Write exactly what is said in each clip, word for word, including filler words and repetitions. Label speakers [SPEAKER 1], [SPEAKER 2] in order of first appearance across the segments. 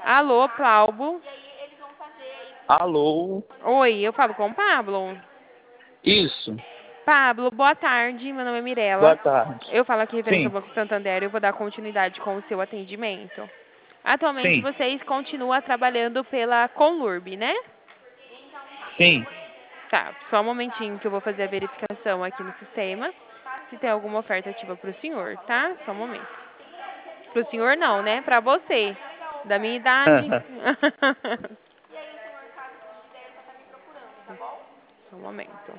[SPEAKER 1] Alô, Plaubo.
[SPEAKER 2] Alô?
[SPEAKER 1] Oi, eu falo com o Pablo.
[SPEAKER 2] Isso.
[SPEAKER 1] Pablo, boa tarde. Meu nome é
[SPEAKER 2] Boa
[SPEAKER 1] Mirella.
[SPEAKER 2] tarde.
[SPEAKER 1] Eu falo aqui referente ao
[SPEAKER 2] Sim,
[SPEAKER 1] Banco Santander e eu vou dar continuidade com o seu atendimento. Atualmente
[SPEAKER 2] sim,
[SPEAKER 1] vocês continuam trabalhando pela Conlurb, né?
[SPEAKER 2] sim.
[SPEAKER 1] Tá, só um momentinho que eu vou fazer a verificação aqui no sistema. Se tem alguma oferta ativa para o senhor, tá? Só um momento. Para o senhor não, né? Para você. Da minha idade. Só um momento.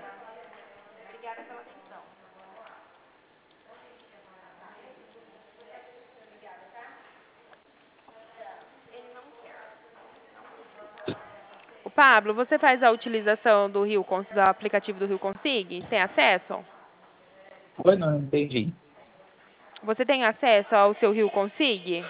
[SPEAKER 1] O Pablo, você faz a utilização do Rio, Cons- do aplicativo do Rio Consig? Tem acesso?
[SPEAKER 2] Oi, não entendi.
[SPEAKER 1] Você tem acesso ao seu Rio Consig?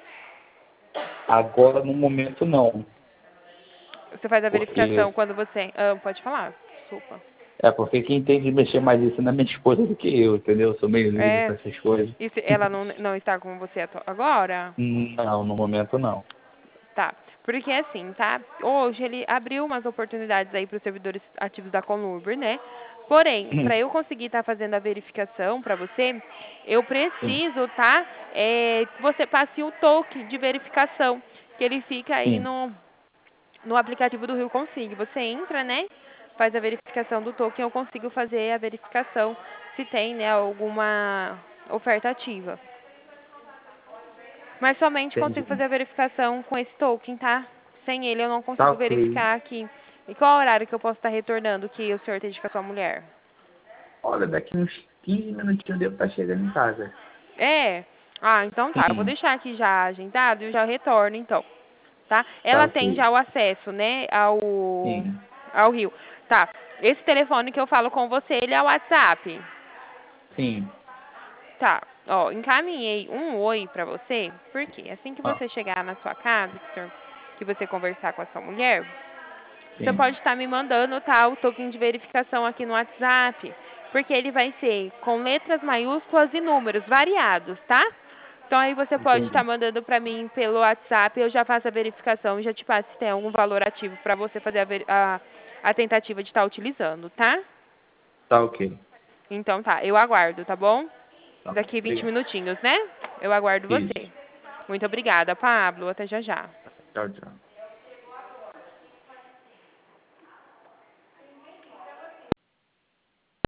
[SPEAKER 2] Agora, no momento, não.
[SPEAKER 1] Você faz a verificação
[SPEAKER 2] Porque,
[SPEAKER 1] quando você... Ah, pode falar, desculpa.
[SPEAKER 2] é porque quem tem de mexer mais isso não é minha esposa do que eu, entendeu? Eu sou meio liso com
[SPEAKER 1] É,
[SPEAKER 2] essas coisas.
[SPEAKER 1] e se ela não, não está com você atu- agora?
[SPEAKER 2] Não, no momento, não.
[SPEAKER 1] Tá, porque assim, tá? Hoje ele abriu umas oportunidades aí para os servidores ativos da Conluber, né? Porém, para eu conseguir estar fazendo a verificação para você, eu
[SPEAKER 2] Sim,
[SPEAKER 1] preciso, tá? É, que você passe o token de verificação, que ele fica aí
[SPEAKER 2] sim,
[SPEAKER 1] no, no aplicativo do Rio Consig. Você entra, né? Faz a verificação do token, eu consigo fazer a verificação se tem, né, alguma oferta ativa. Mas somente consigo
[SPEAKER 2] entendi.
[SPEAKER 1] fazer a verificação com esse token, tá? Sem ele eu não
[SPEAKER 2] Tá
[SPEAKER 1] consigo
[SPEAKER 2] ok.
[SPEAKER 1] verificar aqui. E qual horário que eu posso estar retornando que o senhor esteja com a sua mulher?
[SPEAKER 2] Olha, daqui uns quinze minutinhos eu devo estar chegando em casa.
[SPEAKER 1] É? Ah, então tá. Eu vou
[SPEAKER 2] Sim,
[SPEAKER 1] deixar aqui já agendado e eu já retorno, então. Tá?
[SPEAKER 2] tá
[SPEAKER 1] Ela tem
[SPEAKER 2] ok.
[SPEAKER 1] já o acesso, né, ao,
[SPEAKER 2] Sim,
[SPEAKER 1] ao Rio. Tá. Esse telefone que eu falo com você, ele é o WhatsApp.
[SPEAKER 2] sim.
[SPEAKER 1] Tá. Ó, encaminhei um oi pra você, porque assim que
[SPEAKER 2] Ah,
[SPEAKER 1] você chegar na sua casa, que, o senhor, que você conversar com a sua mulher, você
[SPEAKER 2] sim,
[SPEAKER 1] pode estar me mandando, tá, o token de verificação aqui no WhatsApp, porque ele vai ser com letras maiúsculas e números variados, tá? Então aí você pode estar
[SPEAKER 2] entendi.
[SPEAKER 1] mandando para mim pelo WhatsApp, eu já faço a verificação e já te passo se tem algum valor ativo para você fazer a, veri- a, a tentativa de estar utilizando, tá?
[SPEAKER 2] Tá ok.
[SPEAKER 1] Então tá, eu aguardo, tá bom?
[SPEAKER 2] Tá,
[SPEAKER 1] Daqui vinte
[SPEAKER 2] obrigado.
[SPEAKER 1] minutinhos, né? Eu aguardo
[SPEAKER 2] Isso.
[SPEAKER 1] você. Muito obrigada, Pablo. Até já já.
[SPEAKER 2] Tchau, tchau.